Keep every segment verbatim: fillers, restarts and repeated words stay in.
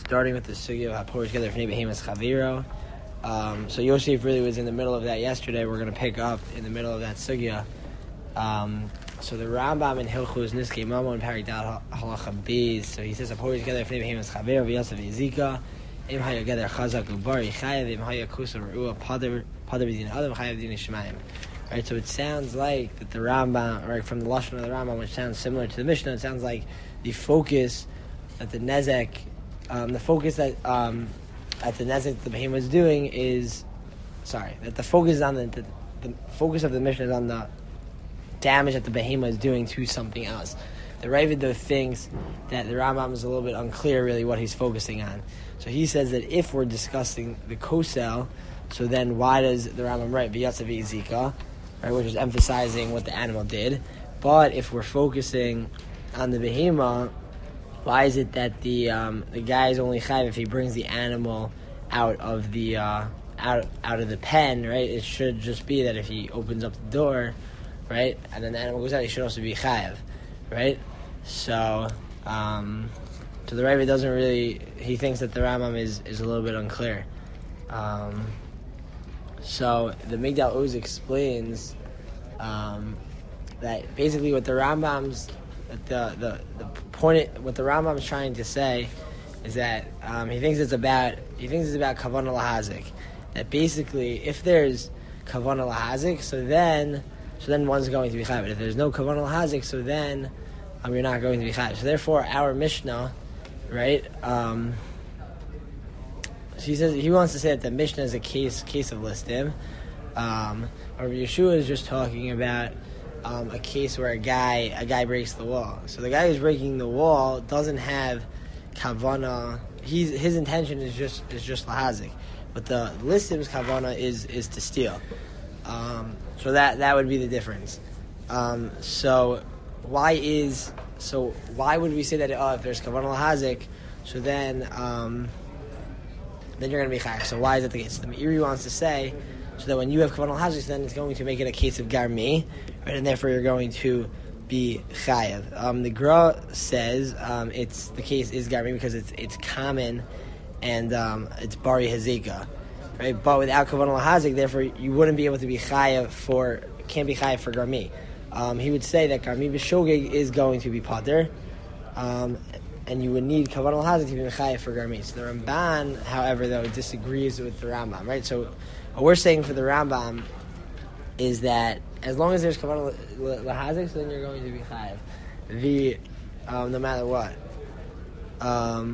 starting with the sugya of hapor together fnei behemas chaviro. Um, so Yosef really was in the middle of that yesterday. We're going to pick up in the middle of that sugya. Um, so the Rambam in Hilchos Niskei Mamon Parak Dal Halacha Beis. So he says hapor together fnei behemas chaviro v'yasav yizika im haya geder chazak ubari chayav im haya kusa re'ua pader pader b'din adam chayav din shemaim. Right, so it sounds like that the Rambam, right, from the lashon of the Rambam, which sounds similar to the Mishnah, it sounds like the focus that the nezek, um, the focus that um, at the nezek that the behemoth is doing is, sorry, that the focus is on the, the the focus of the Mishnah is on the damage that the behemoth is doing to something else. The Ravid though thinks that the Rambam is a little bit unclear really what he's focusing on. So he says that if we're discussing the kosel, so then why does the Rambam write v'yatzav yizika? Right, which is emphasizing what the animal did. But if we're focusing on the behemoth, why is it that the um, the guy is only chayav if he brings the animal out of the uh, out out of the pen? Right, it should just be that if he opens up the door, right, and then the animal goes out, he should also be chayav, right? So, um, so the Rebbe doesn't really. He thinks that the Rambam is is a little bit unclear. Um, So the Migdal Oz explains um, that basically what the Rambam's the the the point what the Rambam's trying to say is that um, he thinks it's about he thinks it's about kavanah lahazik. That basically if there's kavanah lahazik, so then so then one's going to be chayav. If there's no kavanah lahazik, so then um, you're not going to be chayav. So therefore, our Mishnah, right? Um, He says he wants to say that the Mishnah is a case case of listim. Um, or Yeshua is just talking about um, a case where a guy a guy breaks the wall. So the guy who's breaking the wall doesn't have kavana. He's his intention is just is just lahazik, but the listim's kavana is is to steal. Um, so that that would be the difference. Um, so why is so why would we say that oh if there's kavana lahazik, so then um, then you're going to be chayav. So why is that the case? The Meiri wants to say, so that when you have kavanah lahazik, then it's going to make it a case of garmi, right? And therefore you're going to be chayav. Um, the Gra says um, it's the case is garmi because it's it's common and um, it's bari hazika, right? But without kavanah lahazik, therefore you wouldn't be able to be chayav for can't be chayav for garmi. Um, he would say that garmi b'shogeg is going to be pater. Um, And you would need kavanah lahazik to be mechayev for garmi. So the Ramban, however, though, disagrees with the Rambam, right? So what we're saying for the Rambam is that as long as there's kavanah lahazik, so then you're going to be chayev. The um, no matter what. Um,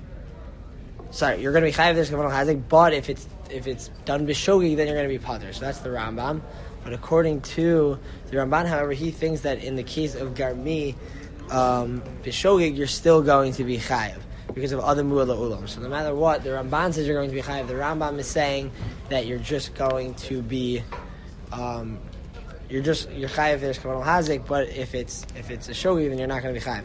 sorry, you're going to be chayev if there's kavanah lahazik, but if it's if it's done b'shogeg, then you're going to be pater. So that's the Rambam. But according to the Ramban, however, he thinks that in the case of garmi, Um, b'shogeg, you're still going to be chayav because of other mu'ala ulam. So no matter what, the Ramban says you're going to be chayav. The Rambam is saying that you're just going to be, um, you're just you're chayav. There's kavanah lahazik, but if it's if it's a shogeg, then you're not going to be chayav.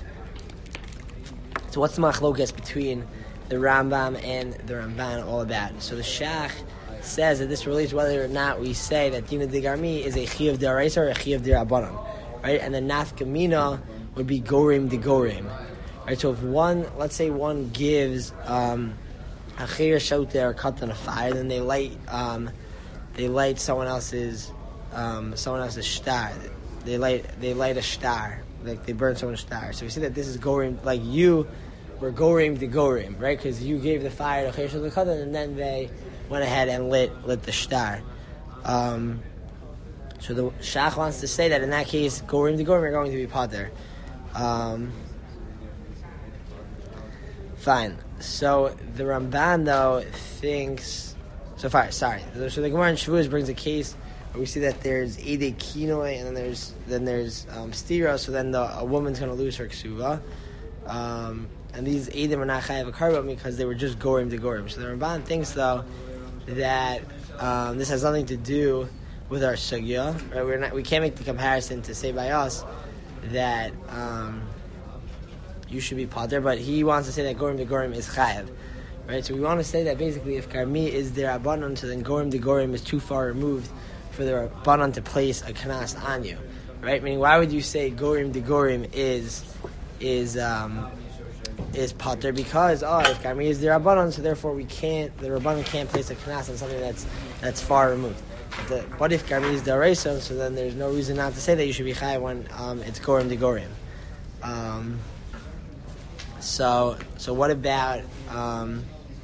So what's the machlokas between the Rambam and the Ramban all about? So the Shach says that this relates whether or not we say that dina de garmi is a chiyuv d'oraisa or a chiyuv d'rabbanan, right? And the nafkamina would be gorim de gorim, right? So if one, let's say one gives um, a chayir shoter or cut on a fire, then they light um, they light someone else's um, someone else's star. They light they light a star, like they burn someone's star. So we see that this is gorim, like you were gorim de gorim, right? Because you gave the fire to chayir shoter cut, and then they went ahead and lit lit the star. Um, so the Shach wants to say that in that case, gorim de gorim are going to be pater. Um, fine. So the Ramban though thinks so far. Sorry. So the Gemara in Shavuos brings a case where we see that there's Eidei Kinoi and then there's then there's um, Stira. So then the, a woman's going to lose her ksuva. Um, and these Eidim are not chayav a karban because they were just gorim to gorim. So the Ramban thinks though that um, this has nothing to do with our sugya. Right? We're not. We can't make the comparison to say by us that um, you should be pater, but he wants to say that gorim de gorim is chayav, right? So we want to say that basically if karmi is the rabbanon, so then gorim de gorim is too far removed for the rabbanon to place a kanas on you, right? Meaning, why would you say gorim de gorim is is um, is pater because oh, if Garmi is the Rabbanon, so therefore we can't. The Rabbanon can't place a knas on something that's that's far removed. But, the, but if Garmi is the Daraisa, so then there's no reason not to say that you should be chayav when um, it's gorim de gorim. Um, so so what about um,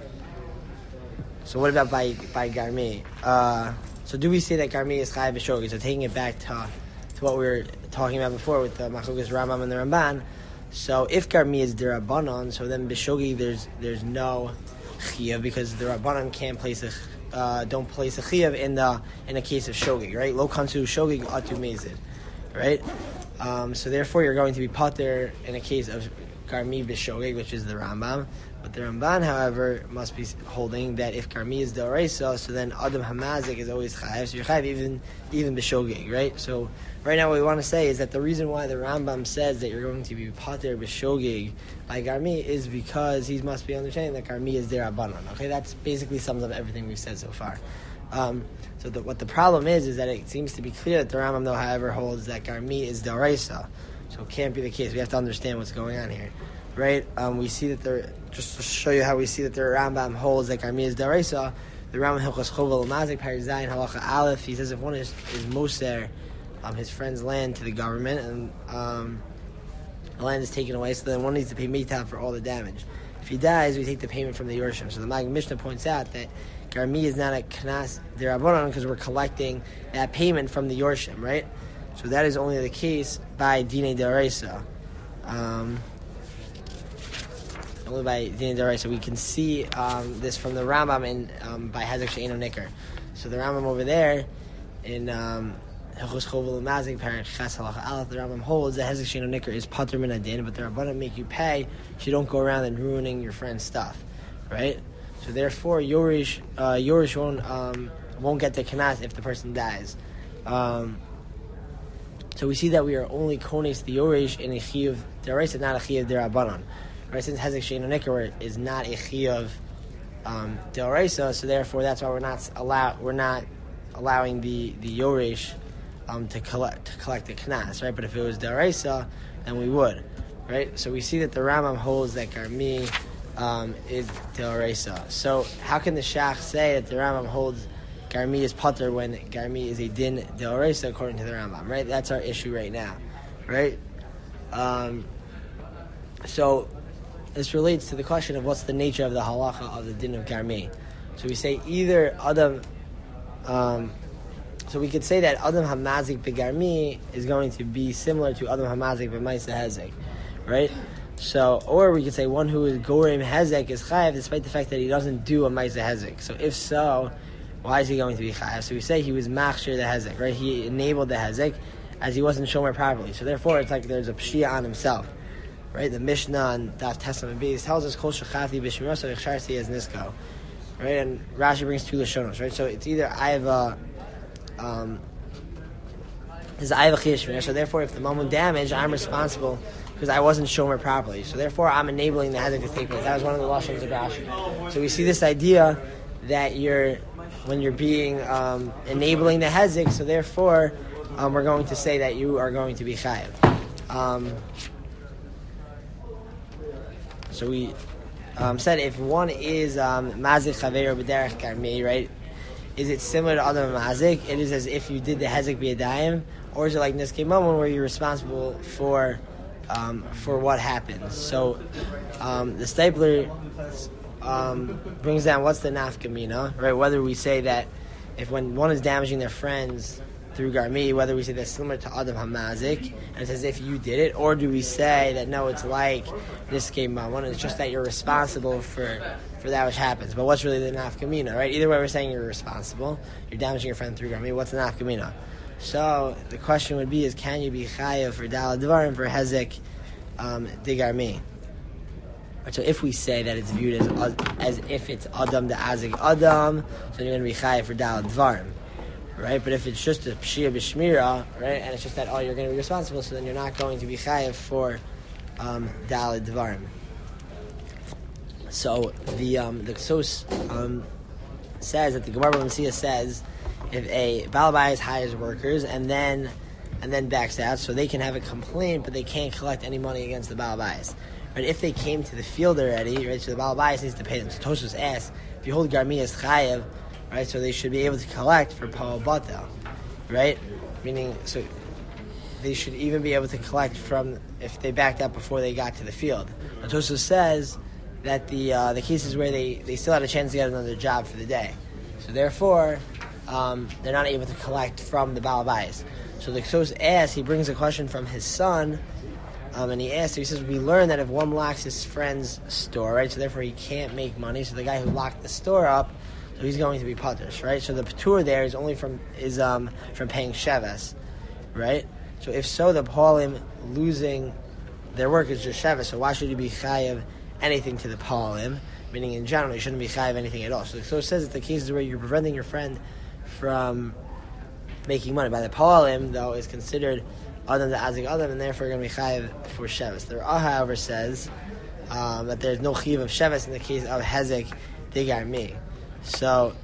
so what about by by Garmi? Uh, so do we say that Garmi is chayav b'shogi? So taking it back to to what we were talking about before with the Machukas Rambam and the Ramban. So if Garmi is the Rabbanon, so then b'shogi there's there's no chiyuv because the Rabbanon can't place a uh, don't place a chiyuv in the in a case of shogig, right? Lo kansu shogig atu mezid, right? Um, so therefore you're going to be pater in a case of Garmi b'shogig, which is the Rambam. But the Ramban, however, must be holding that if Garmi is the Oreisa, so then Adam Hamazik is always chayav. So you're chayav even even b'shogig, right? So right now what we want to say is that the reason why the Rambam says that you're going to be pater b'shogig by Garmi is because he must be understanding that Garmi is their Rabbanon. Okay, that's basically sums up everything we've said so far. Um, so the, what the problem is is that it seems to be clear that the Rambam, though, however, holds that Garmi is the Oreisa. So it can't be the case. We have to understand what's going on here. Right, um, we see that there. Just to show you how we see that the Rambam holds that Garmi is Daraisa. The Rambam Hilchos Chovel Mazik Parizayin Halacha Aleph. He says if one is is moser, um, his friend's land to the government, and um, the land is taken away, so then one needs to pay mitav for all the damage. If he dies, we take the payment from the Yorshim. So the Mag Mishnah points out that Garmi is not a Knas D'Rabbanan because we're collecting that payment from the Yorshim, right? So that is only the case by Dinei Daraisa. Um, Only by Din Darai, so we can see um, this from the Rambam in um, by Hezek She'eno Nicker. So the Rambam over there in Hilchos Chovel Mazik Parent Ches Halacha Aleph, the Rambam holds that Hezek She'eno Nicker is pater min adin, but the Rabbanan make you pay so you don't go around and ruining your friend's stuff, right? So therefore, Yorish uh, Yorish won't um, won't get the kanas if the person dies. Um, so we see that we are only kones the Yorish in a chiyuv deraisa, not a chiyuv derabanan. Right, since Hezek She'eno Nicker is not a chiyuv um, d'oraisa, so therefore that's why we're not allow we're not allowing the the Yoresh um, to collect to collect the knas, right? But if it was d'oraisa, then we would, right? So we see that the Rambam holds that Garmi um, is d'oraisa. So how can the Shach say that the Rambam holds Garmi is pater when Garmi is a din d'oraisa according to the Rambam, right? That's our issue right now, right? Um, so. This relates to the question of what's the nature of the halacha of the din of Garmi. So we say either Adam, um, so we could say that Adam Hamazik beGarmi is going to be similar to Adam Hamazik beMaisa Hezek, right? So, or we could say one who is Gorim Hezek is Chayav despite the fact that he doesn't do a Maisa Hezek. So if so, why is he going to be Chayav? So we say he was Machshir the Hezek, right? He enabled the Hezek as he wasn't shomer properly. So therefore it's like there's a Pshia on himself. Right, the Mishnah on Daf Testament Beis tells us Kol Shechati B'Shmirasa V'Chsharti as Nisko. Right, and Rashi brings two Lashonos. Right, so it's either I have a, um, is I have a Chiyuv. So therefore, if the mammon damage, I'm responsible because I wasn't shomer properly. So therefore, I'm enabling the Hezek to take place. That was one of the Lashonos of Rashi. So we see this idea that you're when you're being um, enabling the Hezek. So therefore, um, we're going to say that you are going to be chayav. Um, So we um, said if one is mazik chaver b'derech Garmi, right? Is it similar to other mazik? It is as if you did the hezek b'yadayim, or is it like niskei mamon where you're responsible for um, for what happens? So um, the Stapler um, brings down what's the nafkamina, right? Whether we say that if when one is damaging their friends through Garmi, whether we say that's similar to Adam Hamazik, and it's as if you did it, or do we say that no, it's like this game one, it's just that you're responsible for, for that which happens. But what's really the nafkamina, right? Either way, we're saying you're responsible, you're damaging your friend through Garmi, what's the nafkamina? So the question would be is can you be chayav for Dalad Dvarim for Hezek um, de Garmi? So if we say that it's viewed as as if it's Adam de Azik Adam, so you're going to be chayav for Dalad Dvarim. Right, but if it's just a pshia b'shmira, right, and it's just that oh you're going to be responsible, so then you're not going to be chayav for um, daled dvarim. So the um, the Ksos um, says that the Gemara B'Metzia says if a balabais hires workers and then and then backs out, so they can have a complaint, but they can't collect any money against the balabais. Right? If they came to the field already, right? So the Baal Bayis needs to pay them. So Tosfos asks, if you hold Garmi as Chayev, right? So they should be able to collect for Paul Batel, right? Meaning, so they should even be able to collect from if they backed up before they got to the field. But Tosfos says that the uh, the cases where they, they still had a chance to get another job for the day, so therefore um, they're not able to collect from the Baal Bayis. So the Ksos asks, he brings a question from his son, um, and he asks, he says, we learn that if one locks his friend's store, right, so therefore he can't make money, so the guy who locked the store up, so he's going to be patush, right? So the patur there is only from is um from paying sheves, right? So if so, the Paulim losing their work is just sheves, so why should you be chayev anything to the Paulim? Meaning in general, you shouldn't be chayev anything at all. So, so it says that the cases where you're preventing your friend from making money by the Paulim, though, is considered Adam to Azik Adam, and therefore you're going to be chayev for sheves. The Ra'ah, however, says um, that there's no chiv of sheves in the case of hezek digar mi. So,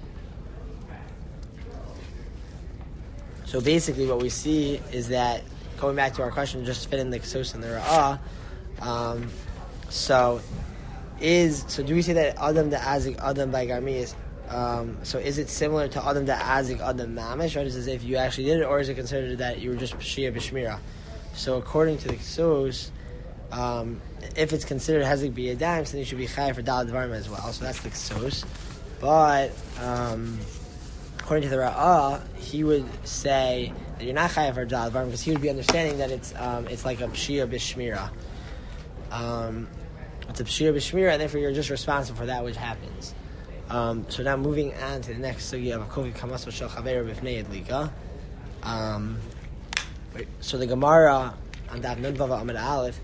so basically, what we see is that going back to our question, just to fit in the Ksos and the Ra'ah. Um, so, is so do we say that Adam the Azik Adam by Garmi is um, so is it similar to Adam the Azik Adam Mamish, right? Is it as if you actually did it, or is it considered that you were just Shia B'Shmira? So according to the Ksos, um, if it's considered Hezek B'Yadayim, then you should be Chai for Dal Dvarim as well. So that's the Ksos. But um, according to the Ra'ah, he would say that you're not Chai for Dal Dvarim because he would be understanding that it's um, it's like a Shia B'Shmira. Um, It's a pshira b'shmira, and therefore you're just responsible for that which happens. Um, so now moving on to the next sugya of kovi kamaso shel chaver b'fnei adlika. Um, so the Gemara on Daf Nun Vav Amud Aleph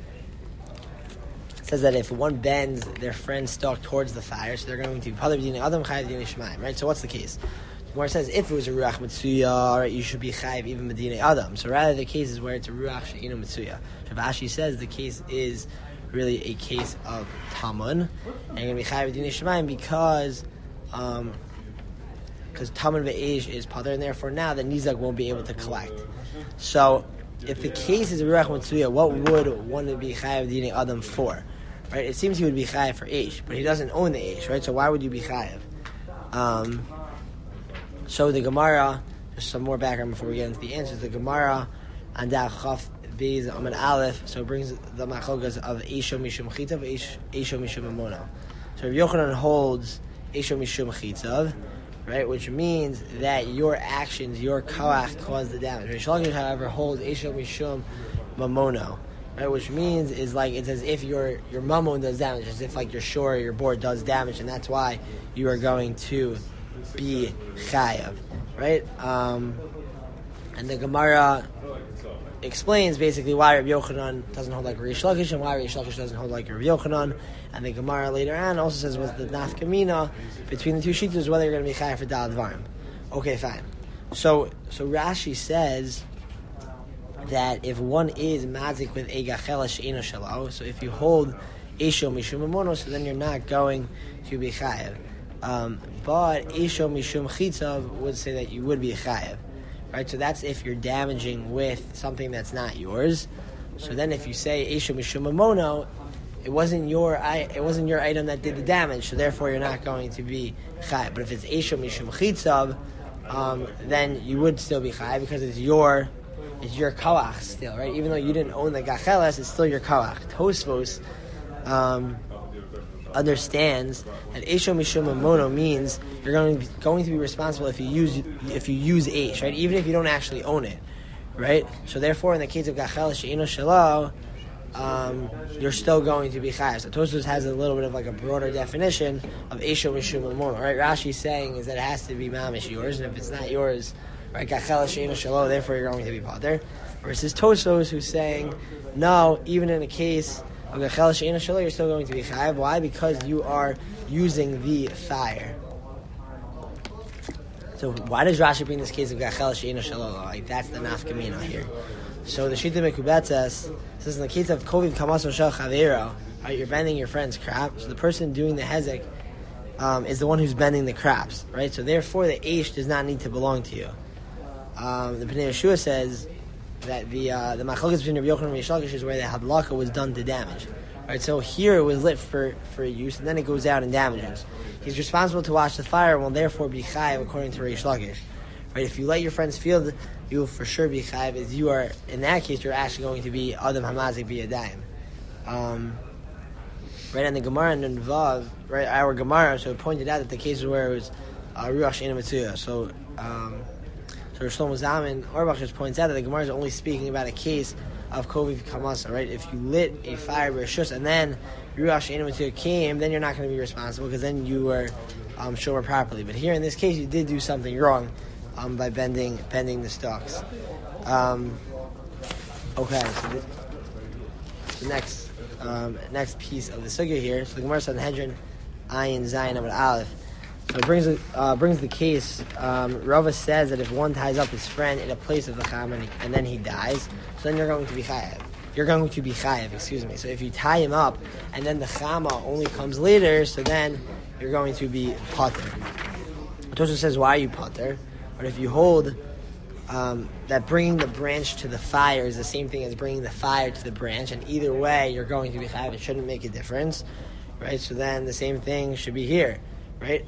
says that if one bends their friend's stalk towards the fire, so they're going to be pater b'dinei adam chayav b'dinei shemaim, right? So what's the case? The Gemara says if it was a ruach mitzuya, right, you should be chayav even b'dinei adam. So rather the case is where it's a ruach she'inu mitzuya. Rav Ashi says the case is really a case of Tamun, and you're going to be Chayav B'dinei Shemaim because um, because Tamun Ve'esh is Pater, and therefore now the Nizak won't be able to collect. So, if the case is a Ruach Mitzuya, what would one be Chayav B'dinei Adam for? Right? It seems he would be Chayav for Eish, but he doesn't own the Eish, right? So why would you be Chayav? Um, so the Gemara, just some more background before we get into the answers, the Gemara on Daf Chaf Beis Amud Aleph, so it brings the machlokas of Eisho Mishum Chitzav, Eisho Mishum Amono. So Rav Yochanan holds Eisho Mishum Chitzav, right, which means that your actions, your koach, caused the damage. Rish Lakish, however, holds Eisho Mishum Mamono, right, which means is like it's as if your your mamon does damage, as if like your shore or your board does damage, and that's why you are going to be chayav, right? Um, and the Gemara explains basically why Rabbi Yochanan doesn't hold like Rish Lakish and why Rish Lakish doesn't hold like Rabbi Yochanan. And the Gemara later on also says what the nafkamina between the two sheets is whether you're going to be chayav for dal dvarim. Okay, fine. So so Rashi says that if one is mazik with a gachela she'ina shalo, so if you hold esho mishum amono, so then you're not going to be chayav. Um, but esho mishum chitzav would say that you would be chayav. Right, so that's if you're damaging with something that's not yours. So then, if you say "Eisho Mishum Amono," it wasn't your it wasn't your item that did the damage. So therefore, you're not going to be chai. But if it's "Eisho Mishum Chitzav," um, then you would still be chai because it's your it's your koach still, right? Even though you didn't own the gachelas, it's still your koach. Tosfos um, understands that Eisho Mishum Amono means you're going to be, going to be responsible if you use if you use Eish, right? Even if you don't actually own it, right? So therefore, in the case of Gachel She'ino Shelo, um, you're still going to be Chayav. So Tosfos has a little bit of like a broader definition of Eisho Mishum Amono, right? Rashi's saying is that it has to be Mamish yours, and if it's not yours, right? Gachel She'ino Shelo, therefore you're going to be Pater. Versus Tosfos who's saying, no, even in a case of Gachel She'ino Shelo, you're still going to be Chayav. Why? Because you are using the fire. So why does Rashi bring this case of Gachel She'ino Shelo? Like that's the nafkamina here. So the Shita Mekubetzes says in the case of Koviv Kamaso Shel Chavero, right, you're bending your friend's crop. So the person doing the hezek um, is the one who's bending the crops, right? So therefore the Eish does not need to belong to you. Um, the Pnei Yeshua says that the uh, the machlokas between Rabbi Yochanan and Rish Lakish is where the hadlaka was done to damage. Right, so here it was lit for, for use, and then it goes out and damages. He's responsible to watch the fire and will therefore be chayav according to Reish Lakish. Right, if you let your friends feel, you will for sure be chayav. As you are, in that case, you're actually going to be adam hamazik biyadayim. Um, right, and the Gemara in Vav, right, our Gemara, so it pointed out that the cases where it was uh, ruach she'ena mitzuya. So, um, so Shlomo Zalman Auerbach just points out that the Gemara is only speaking about a case of koviv kamasa, right? If you lit a fire b'reshus and then ruach she'ena mitzuya came, then you're not going to be responsible because then you were um, shomer properly. But here in this case, you did do something wrong um, by bending bending the stalks. Um, okay, so the, the next um, next piece of the sugya here. So the Gemara Sanhedrin Ayin Zayin Amud Aleph. So it brings uh, brings the case. Um, Rava says that if one ties up his friend in a place of the chama and, and then he dies, so then you're going to be chayav. You're going to be chayav, excuse me. So if you tie him up and then the chama only comes later, so then you're going to be pater. Tosha says, why are you pater? But if you hold um, that bringing the branch to the fire is the same thing as bringing the fire to the branch, and either way you're going to be chayav. It shouldn't make a difference, right? So then the same thing should be here, right?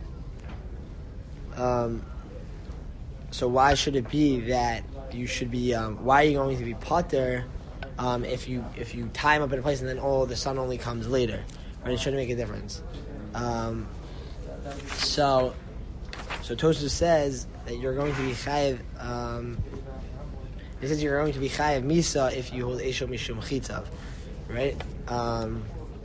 Um, so why should it be that you should be? Um, why are you going to be pater um, if you if you tie him up in a place and then oh the sun only comes later? Right? It shouldn't make a difference. Um, so so Tosha says that you're going to be chayav. Um, it says you're going to be chayav misa if you hold esho mishum chitav, right? Um,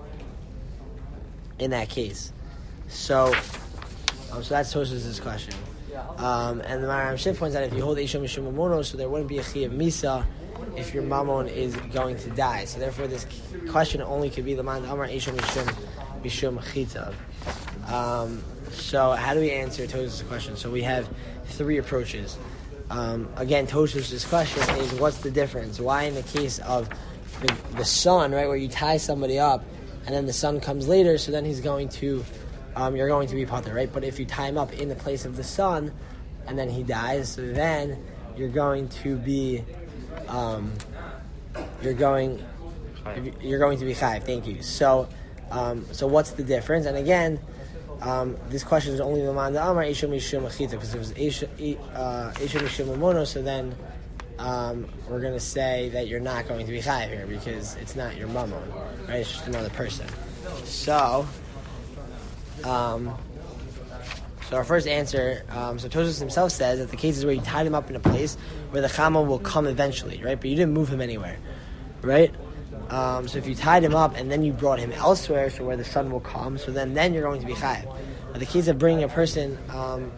in that case, so. Um, so that's Tosha's question. Um, and the Maharam Shif points out if you hold Isha Mishum Mamono, so there wouldn't be a Chiyav Misa if your Mamon is going to die. So therefore this question only could be the Man Amar Isha Mishum Mishum Chitav. Um, so how do we answer Tosha's question? So we have three approaches. Um, again, Tosha's question is what's the difference? Why in the case of the, the sun, right, where you tie somebody up and then the sun comes later, so then he's going to Um, you're going to be pater, right? But if you tie him up in the place of the sun, and then he dies, so then you're going to be, um, you're going, you're going to be chayav. Thank you. So, um, so what's the difference? And again, um, this question is only the man the amar isha mishum achita, because it was isha isha mishum mamono. So then, um, we're going to say that you're not going to be chayav here because it's not your mamon, right? It's just another person. So. Um, so our first answer, um, so Tosfos himself says that the cases where you tied him up in a place where the chama will come eventually, right? But you didn't move him anywhere, right? Um, so if you tied him up and then you brought him elsewhere, so where the sun will come, so then, then you're going to be chayav. But the case of bringing a person, um,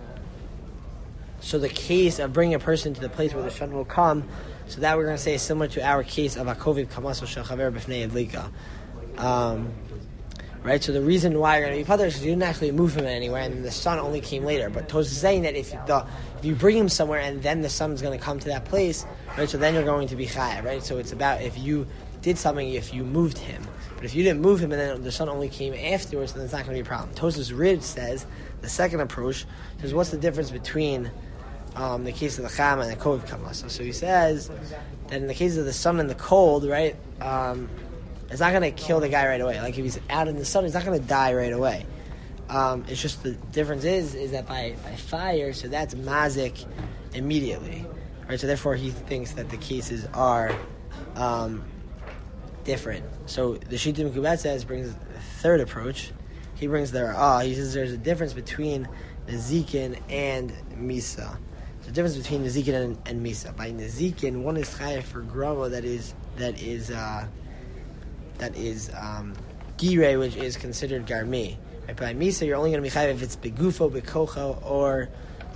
so the case of bringing a person to the place where the sun will come, so that we're going to say is similar to our case of akoviv kamaso shel chaver b'fnei adlika. Um... Right, so the reason why you're going to be pater is because you didn't actually move him anywhere, and the sun only came later. But Tosfos is saying that if the if you bring him somewhere and then the sun's going to come to that place, right? So then you're going to be chayav, right? So it's about if you did something, if you moved him. But if you didn't move him and then the sun only came afterwards, then it's not going to be a problem. Tosfos Rid says the second approach says what's the difference between um, the case of the chama and the koviv kamasa? So he says that in the case of the sun and the cold, right? Um, It's not going to kill the guy right away. Like if he's out in the sun, he's not going to die right away. Um, it's just the difference is is that by, by fire, so that's mazik immediately, right? So therefore, he thinks that the cases are um, different. So the Shita Mekubat says brings the third approach. He brings their ah. He says there's a difference between Nezikin and Misa. There's a difference between Nezikin and, and Misa. By Nezikin, one is chayav for grama that is that is. Uh, That is um, girei, which is considered garmi. Right? By misa, you're only going to be chayav if it's begufo, bekocho, or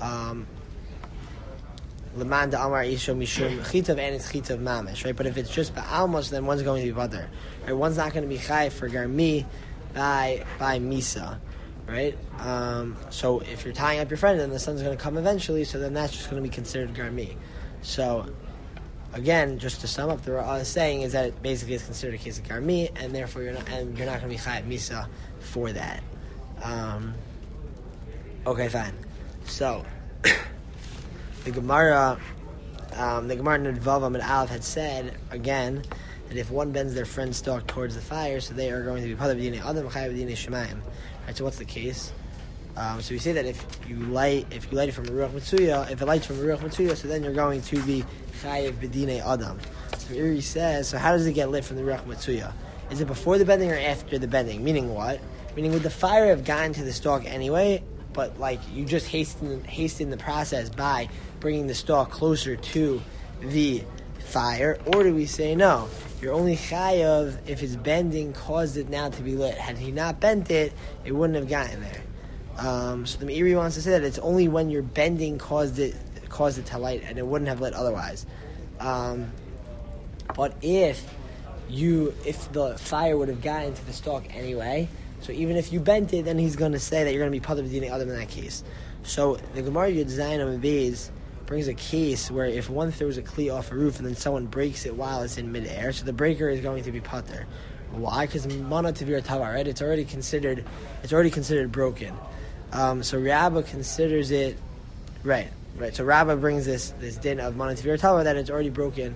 leman da amar isho mishum chitav, and it's chitav mamish. Right? But if it's just ba'almos, then one's going to be pater. Right? One's not going to be chayav for garmi by by misa. Right? Um, so if you're tying up your friend, then the sun's going to come eventually. So then that's just going to be considered garmi. So. Again, just to sum up, the Ra'ah is saying is that it basically is considered a case of garmi, and therefore you're not, and you're not going to be chayav misa for that. Um, okay, fine. So the Gemara, um, the Gemara Nudvav Amid Aleph had said again that if one bends their friend's stalk towards the fire, so they are going to be Padar B'dinei Adam Chayav B'dinei Shemayim. Right, so what's the case? Um, so we say that if you light if you light it from a Ruach Mitzuya, if it lights from a Ruach Mitzuya, so then you're going to be Chayav B'dinei Adam. So Iri says, so how does it get lit from the Ruach Mitzuya? Is it before the bending or after the bending? Meaning what? Meaning would the fire have gotten to the stalk anyway, but like you just hasten hasten the process by bringing the stalk closer to the fire, or do we say no? You're only chayav if his bending caused it now to be lit. Had he not bent it, it wouldn't have gotten there. Um, so the Meiri wants to say that it's only when your bending caused it caused it to light, and it wouldn't have lit otherwise. Um, but if you if the fire would have gotten to the stalk anyway, so even if you bent it, then he's going to say that you're going to be Padar B'dinei Adam in that case. So the Gemara Yud Zayin Amud Beis brings a case where if one throws a kli off a roof and then someone breaks it while it's in midair, so the breaker is going to be pater. Why? Because mana tavir tavar, right? It's already considered it's already considered broken. Um, so Rabbah considers it right, right. So Rabbah brings this this din of mana tavir tavar that it's already broken.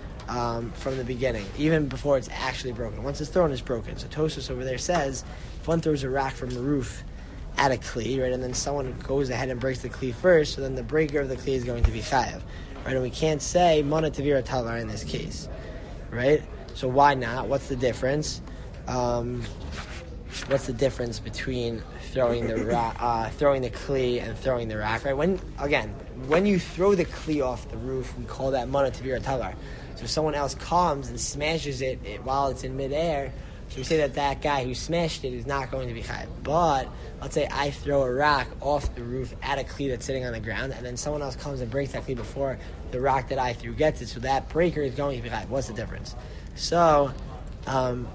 Um, from the beginning, even before it's actually broken. Once it's thrown, it's broken. So Tosfos over there says, if one throws a rock from a roof at a kli, right, and then someone goes ahead and breaks the kli first, so then the breaker of the kli is going to be chayav, right? And we can't say mana tavira tavar in this case, right? So why not? What's the difference? Um, what's the difference between throwing the rock, uh, throwing the kli and throwing the rock? Right? When again, when you throw the kli off the roof, we call that mana tavira tavar. So if someone else comes and smashes it, it while it's in midair, so we say that that guy who smashed it is not going to be chayav. But let's say I throw a rock off the roof at a kli that's sitting on the ground, and then someone else comes and breaks that kli before the rock that I threw gets it, so that breaker is going to be chayav. What's the difference? So, um,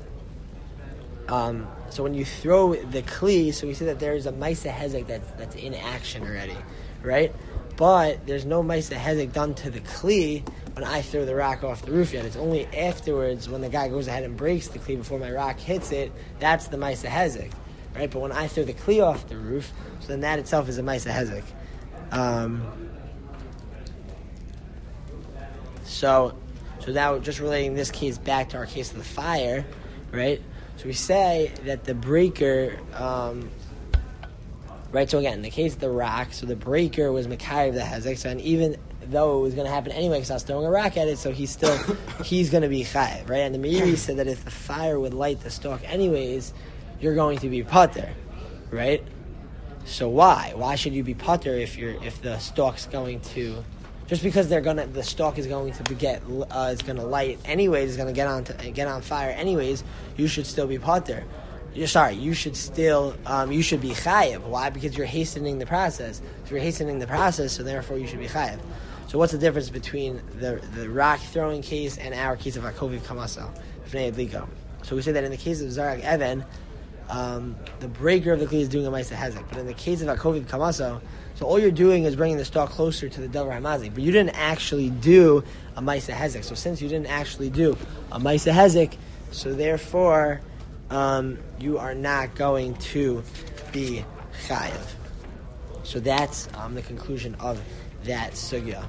um, so when you throw the kli, so we say that there is a Maisa Hezek that's, that's in action already, right? But there's no Maisa Hezek done to the kli when I throw the rock off the roof yet. It's only afterwards when the guy goes ahead and breaks the kli before my rock hits it, that's the Maisa Hezek, right? But when I throw the kli off the roof, so then that itself is a Maisa Hezek. Um, so, so now just relating this case back to our case of the fire, right? So we say that the breaker, um, right? So again, in the case of the rock, so the breaker was Mekayv the Hezek, so and even though it was going to happen anyway because I was throwing a rock at it, so he's still, he's going to be chayav, right? And the Meiri said that if the fire would light the stalk anyways, you're going to be pater, right? So why? Why should you be pater if you're if the stalk's going to, just because they're gonna the stalk is going to be get uh, is going to light anyways, is going to get on to, get on fire anyways, you should still be pater. You're sorry, you should still, um, you should be chayav. Why? Because you're hastening the process. So you're hastening the process, so therefore you should be chayav. So what's the difference between the the rock throwing case and our case of Akoviv Kamaso, Fnei Adliko? So we say that in the case of Zarak Even, um, the breaker of the kli is doing a Maisa Hezek. But in the case of Akoviv Kamaso, so all you're doing is bringing the stalk closer to the Davar Hamazik. But you didn't actually do a Maisa Hezek. So since you didn't actually do a Maisa Hezek, so therefore um, you are not going to be chayav. So that's um, the conclusion of that sugya.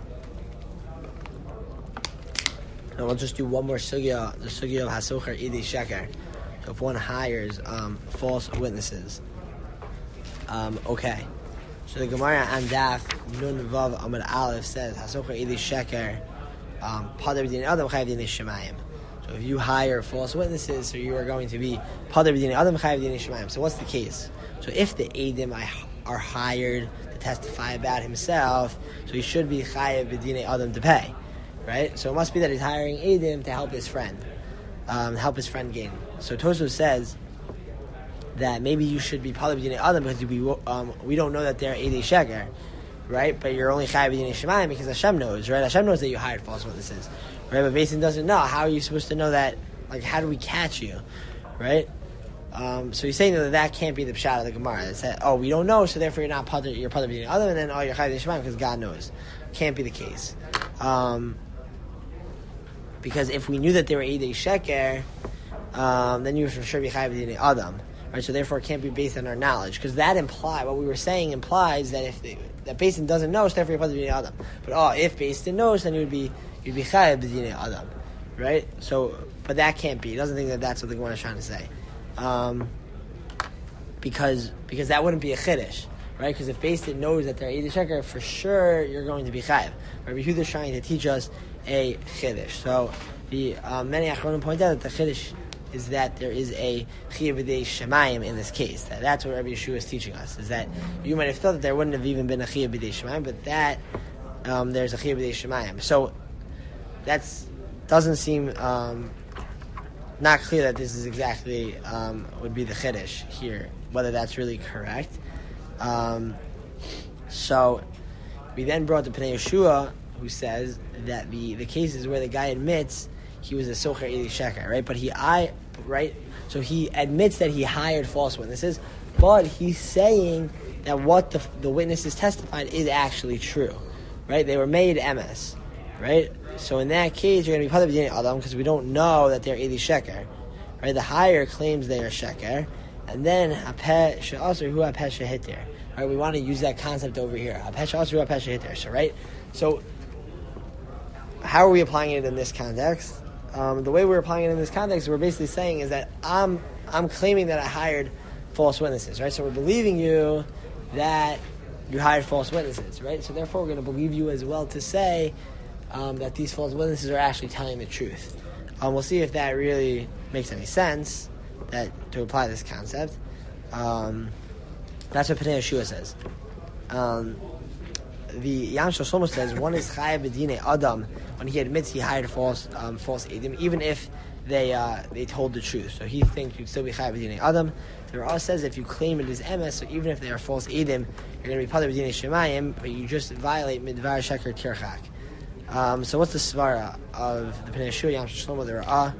Now we'll just do one more sugya, the sugya of Hasocher Idi Sheker. So if one hires um, false witnesses. Um, okay. So the Gemara on Daf Nun Vav Amud Aleph says Hasocher Idi Sheker Padar B'dinei Adam Chayav B'dinei Shemayim. So if you hire false witnesses, so you are going to be Padar B'dinei Adam Chayav B'dinei Shemayim. So what's the case? So if the Eidim are hired to testify about himself, so he should be Chayav B'dinei Adam to pay. Right? So it must be that he's hiring Eidim to help his friend, um, help his friend gain. So Tosfos says that maybe you should be Padar B'dinei Adam because we um, we don't know that they're Eidei Sheker, right? But you're only Chayav B'dinei Shemayim because Hashem knows, right? Hashem knows that you hired false witnesses, right? But Beis Din doesn't know. How are you supposed to know that? Like, how do we catch you, right? Um, so he's saying that that can't be the pshat of the Gemara. It's that, oh, we don't know, so therefore you're not Padar, you're Padar B'dinei Adam, and then oh, you're Chayav B'dinei Shemayim because God knows. Can't be the case. Um, Because if we knew that they were Eidei Sheker, um, then you would for sure be Chayav B'dinei Adam, right? So therefore, it can't be based on our knowledge, because that imply what we were saying implies that if they, that Beis Din doesn't know, so therefore you're Padar B'dinei Adam. But oh, if Beis Din knows, then you would be you'd be Chayav B'dinei Adam, right? So, but that can't be. He doesn't think that that's what the Gemara is trying to say, um, because because that wouldn't be a chiddush, right? Because if Beis Din knows that they're Eidei Sheker, for sure you're going to be chayav. Rabbi Yehuda is trying to teach us a chiddush. So the um, many achronim point out that the chiddush is that there is a chiyuv b'dei shemayim in this case. That, that's what Rabbi Yeshua is teaching us. Is that you might have thought that there wouldn't have even been a chiyuv b'dei shemayim, but that um, there's a chiyuv b'dei shemayim. So that's doesn't seem um, not clear that this is exactly um, would be the chiddush here. Whether that's really correct. Um, so we then brought the Pnei Yeshua, who says that the, the cases where the guy admits he was a socher Eidei Sheker, right? But he I right, so he admits that he hired false witnesses, but he's saying that what the the witnesses testified is actually true, right? They were made M S, right? So in that case, you're going to be part of the Adam because we don't know that they're Eidei Sheker, right? The hire claims they are Sheker. And then hapeh she'asur hu hapeh she'hitir. Right, we want to use that concept over here. Hapeh she'asur hu hapeh she'hitir. So right, so how are we applying it in this context? Um, the way we're applying it in this context, we're basically saying is that I'm I'm claiming that I hired false witnesses, right? So we're believing you that you hired false witnesses, right? So therefore, we're going to believe you as well to say um, that these false witnesses are actually telling the truth. Um, we'll see if that really makes any sense. That to apply this concept, um, that's what Pnei Yeshua says. Um, the Yam Shel Shlomo says one is chayav b'dinei Adam when he admits he hired false um, false edim, even if they uh, they told the truth. So he thinks you'd still be chayav b'dinei Adam. The Ra'ah says if you claim it is emes, so even if they are false edim, you're going to be part of b'dinei shemayim, but you just violate midvar sheker tirchak. Um, so what's the svara of the Pnei Yeshua Yam Shel Shlomo the Ra'ah?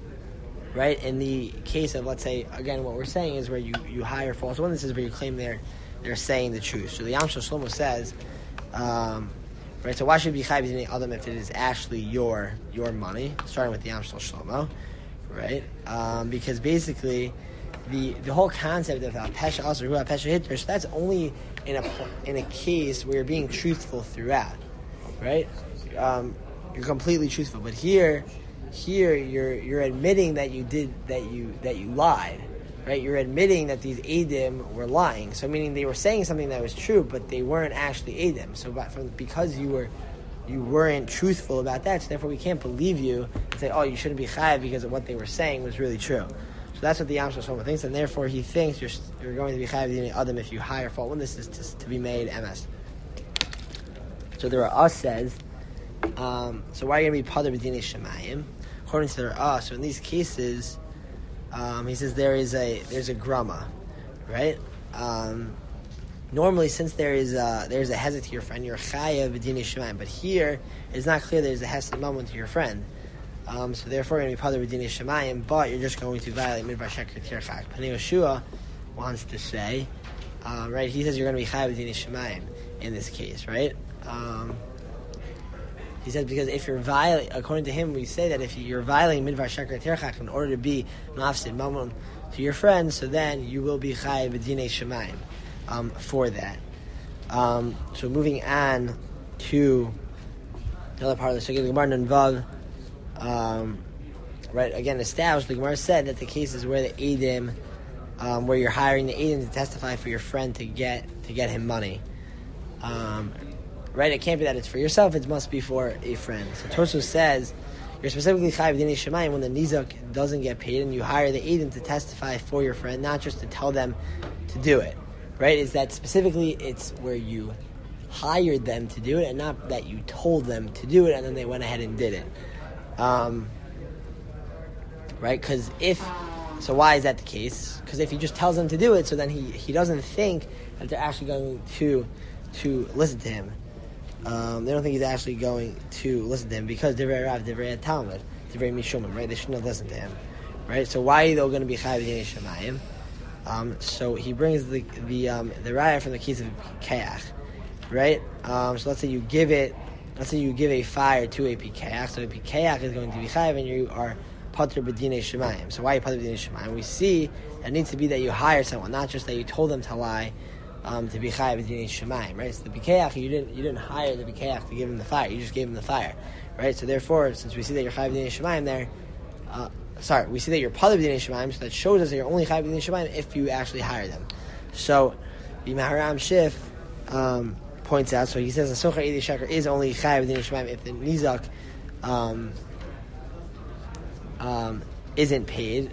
Right, in the case of, let's say, again, what we're saying is where you, you hire false witnesses, where you claim they're they're saying the truth. So the Yam Shel Shlomo says, um, right. So why should it be chayav b'dinei Adam if it is actually your your money? Starting with the Yam Shel Shlomo, right? Um, because basically, the the whole concept of hapeh she'asur hu hapeh she'hitir, so that's only in a in a case where you're being truthful throughout, right? Um, you're completely truthful, but here. Here, you're you're admitting that you did that you that you lied, right? You're admitting that these edim were lying. So, meaning they were saying something that was true, but they weren't actually edim. So, by, from, because you were you weren't truthful about that, so therefore we can't believe you and say, oh, you shouldn't be chayav because of what they were saying was really true. So that's what the Yam Shel Shlomo thinks, and therefore he thinks you're you're going to be chayav b'dinei Adam if you hire false witnesses to, to be made M S. So the Ra'ah says, um, so why are you going to be part of b'dinei shemayim? According to the Ra'ah, so in these cases, um, he says there is a there's a grama, right? Um, normally, since there is a, there's a hesed to your friend, you're chayav b'dinei shemayim. But here, it's not clear there's a hesed moment to your friend. Um, so therefore, you're going to be part of b'dinei shemayim, but you're just going to violate midbar sheker tirchak. Pnei Yeshua wants to say, uh, right? He says you're going to be chayav b'dinei shemayim in this case, right? Um, He says because if you're violating, according to him, we say that if you're violating midvar sheker tirchak in order to be mafsid mamon to your friend, so then you will be chayav b'dinei shemayim um, for that. Um, so moving on to another part of the Sugya, the Gemara Nun Vav, um, right? Again, established. The Gemara said that the cases where the edim, um, where you're hiring the edim to testify for your friend to get to get him money. Um, Right, it can't be that it's for yourself, it must be for a friend. So Tosfos says, you're specifically chayav b'dinei shemayim when the nizak doesn't get paid and you hire the edim to testify for your friend, not just to tell them to do it. Right, is that specifically it's where you hired them to do it and not that you told them to do it and then they went ahead and did it. Um, right, because if, so why is that the case? Because if he just tells them to do it, so then he, he doesn't think that they're actually going to to listen to him. Um, they don't think he's actually going to listen to him because Divrei Rav, Divrei Talmud, Divrei Mishumim, right? They shouldn't have listened to him, right? So why are they going to be chayav b'dinei shemayim? Um, so he brings the the um, the raya from the case of pikeach, right? Um, so let's say you give it, let's say you give a fire to a pikeach, so a pikeach is going to be chayav, and you are patur b'dinei shemayim. So why are you patur b'dinei shemayim? We see it needs to be that you hire someone, not just that you told them to lie. Um, to be chayav b'dinei shemayim, right? So the pikeach, you didn't you didn't hire the pikeach to give him the fire. You just gave him the fire, right? So therefore, since we see that you're chayav b'dinei shemayim there, uh, sorry, we see that you're patur b'dinei shemayim, so that shows us that you're only chayav b'dinei shemayim if you actually hire them. So, the Maharam Shif um, points out, so he says the socher eighty sheker is only chayav b'dinei shemayim if the nizak um, um, isn't paid.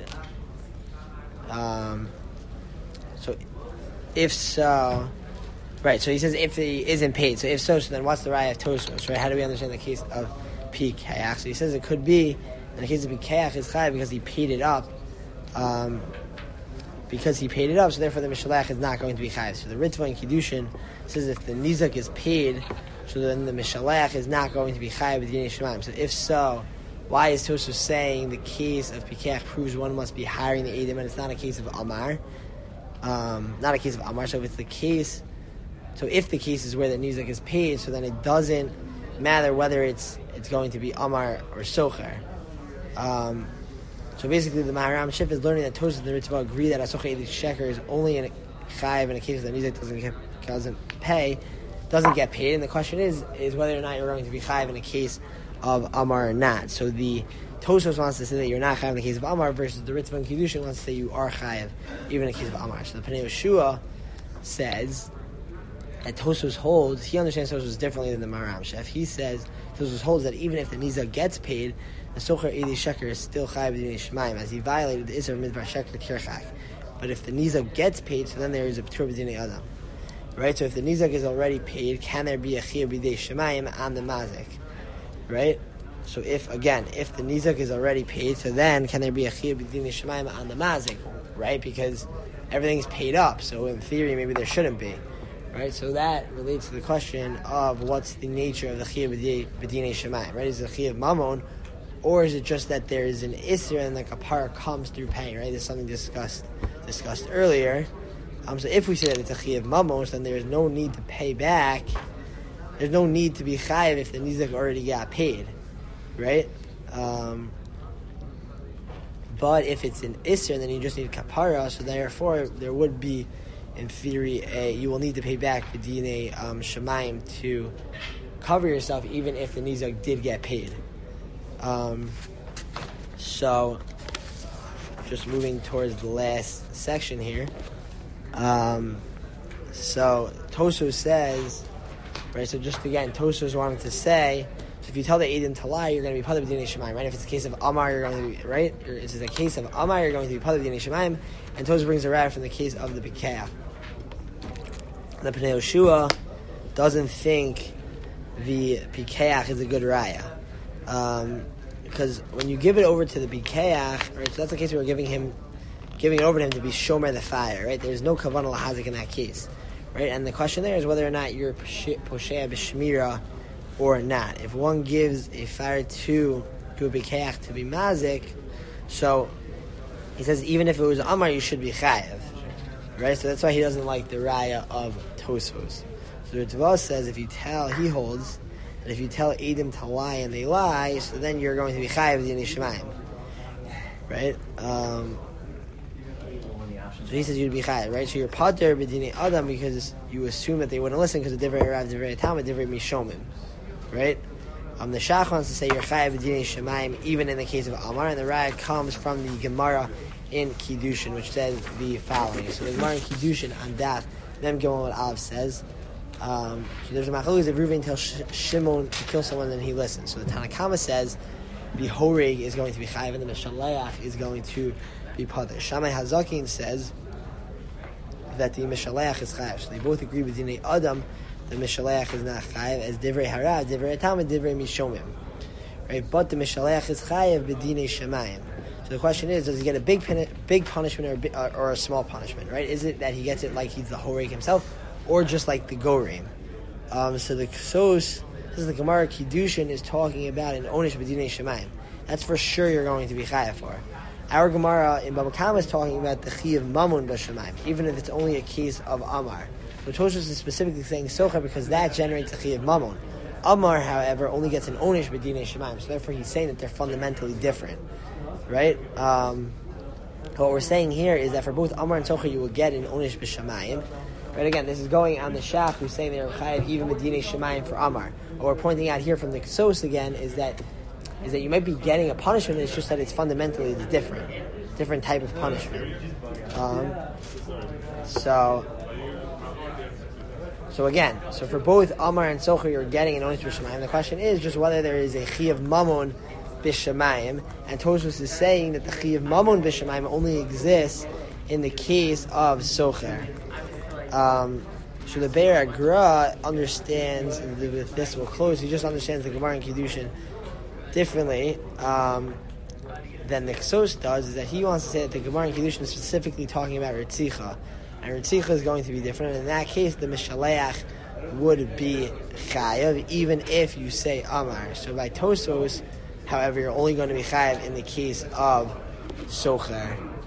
Um, so, if so, right, so he says if he isn't paid, so if so, so then what's the raya of Tosfos, right? How do we understand the case of Pikeach? So he says it could be, in the case of Pikeach, is chayav because he paid it up, um, because he paid it up, so therefore the Mishalach is not going to be chayav. So the Ritva in Kiddushin says if the Nizak is paid, so then the Mishalach is not going to be chayav b'dinei shemayim. So if so, why is Tosfos saying the case of Pikeach proves one must be hiring the Eidim and it's not a case of Amar? Um, not a case of Amar, so if it's the case, so if the case is where the Nizak is paid, so then it doesn't matter whether it's it's going to be Amar or Socher. Um, so basically the Maharam Shif is learning that Tosfos and the Ritva agree that a Socher eighty sheker is only in a chayav in a case that the Nizak doesn't, get, doesn't pay, doesn't get paid, and the question is, is whether or not you're going to be chayav in a case of Amar or not. So the Tosfos wants to say that you're not chayav in the case of Amar, versus the Ritva and Kiddushin wants to say you are chayav even in the case of Amar. So the Pnei Yehoshua says that Tosfos holds, he understands Tosfos differently than the Maharam Shef. He says Tosfos holds that even if the Nizak gets paid, the Socher eighty sheker is still chayav b'dinei shemayim, as he violated the Isser of Midbar Sheker Kirchak. But if the Nizak gets paid, so then there is a P'tur b'dinei Adam. Right? So if the Nizak is already paid, can there be a chayav b'dinei shemayim on the Mazik? Right? So if, again, if the Nizak is already paid, so then can there be a chayav b'dinei shemayim on the Mazik? Right? Because everything's paid up, so in theory maybe there shouldn't be. Right? So that relates to the question of what's the nature of the chayav b'dinei shemayim. Right? Is it a chayav mamon, or is it just that there is an isser and like a par comes through paying? Right? This is something discussed discussed earlier. Um, so if we say that it's a chayav mamon, then there is no need to pay back. There's no need to be chayav if the nizak already got paid, right? Um, but if it's an isser, then you just need kapara. So therefore, there would be, in theory, a, you will need to pay back b'dinei um, shemayim to cover yourself, even if the nizak did get paid. Um, so, just moving towards the last section here. Um, so Tosfos says. Right, so just again, Tosfos wanted to say, so if you tell the Eidim to lie, you're going to be patur b'dinei shemayim, right? If it's a case of Amar, you're going to be, right? If it's a case of Amar, you're going to be patur b'dinei shemayim, and Tosfos brings a raya from the case of the Pikeach. The Pnei Yehoshua doesn't think the Pikeach is a good raya. Um, because when you give it over to the Pikeach, right, so that's the case where we're giving him, giving it over to him to be shomer the fire, right? There's no kavanah lahazik in that case. Right, and the question there is whether or not you're poshea b'shmira or not. If one gives a fire to to a Pikeach to be mazik, so he says even if it was Amar, you should be chayav. Right, so that's why he doesn't like the raya of Tosfos. So the Ritva says if you tell, he holds that if you tell Eidim to lie and they lie, so then you're going to be chayav b'dinei shemayim. Right. Um, So he says you'd be chayav, right? So you're patur b'dinei adam because you assume that they wouldn't listen because of divrei Rav, divrei Talmud, divrei Mishomim, right? Um, the Shach wants to say you're chayav b'dinei shemayim even in the case of Amar, and the raya comes from the Gemara in Kiddushin, which says the following. So the Gemara in Kiddushin on that, then Gimel what Aleph says. Um, so there's a machlokes if Reuven tells Sh- Shimon to kill someone, then he listens. So the Tanakama says the Horig is going to be chayav and the Mishaleach is going to be patur. Shammai Hazakin says that the Mishaleach is chayav. So they both agree with Dinei Adam, the Mishaleach is not chayav, as Divrei Harav, Divrei Talmud, Divrei Mishomim. Right? But the Mishaleach is chayav b'dinei shemayim. So the question is, does he get a big big punishment or a, big, uh, or a small punishment? Right? Is it that he gets it like he's the Horeg himself, or just like the Gorim? Um, so the Ksos, this is the Gemara Kiddushin, is talking about an Onish b'dinei shemayim. That's for sure you're going to be chayav for. Our Gemara in Baba Kama is talking about the Chi of Mamun b'Shamayim, even if it's only a case of Amar. So Tosfos is specifically saying Socha because that generates the Chi of Mamun. Amar, however, only gets an Onish b'dinei Shemayim, so therefore he's saying that they're fundamentally different. Right? Um, what we're saying here is that for both Amar and Socha you will get an Onish b'Shamayim, But again, this is going on the Shach who's saying they're chayav even medinei shemayim for Amar. What we're pointing out here from the Ksos again is that is that you might be getting a punishment. It's just that it's fundamentally different, different type of punishment. Um, so. So again, so for both Amar and Socher, you're getting an Onis B'Shamayim. The question is just whether there is a Chi of Mammon B'Shamayim, and Tosfos is saying that the Chi of Mammon B'Shamayim only exists in the case of Socher. Um, so the Be'er Agra understands, and with this we'll close, he just understands the Gemara and Kiddushin differently um, than the Ksos does, is that he wants to say that the Gemara and Kiddushin is specifically talking about Ritzicha. And Ritzicha is going to be different. And in that case, the Mishaleach would be Chayav, even if you say Amar. So by Tosfos, however, you're only going to be Chayav in the case of Socher.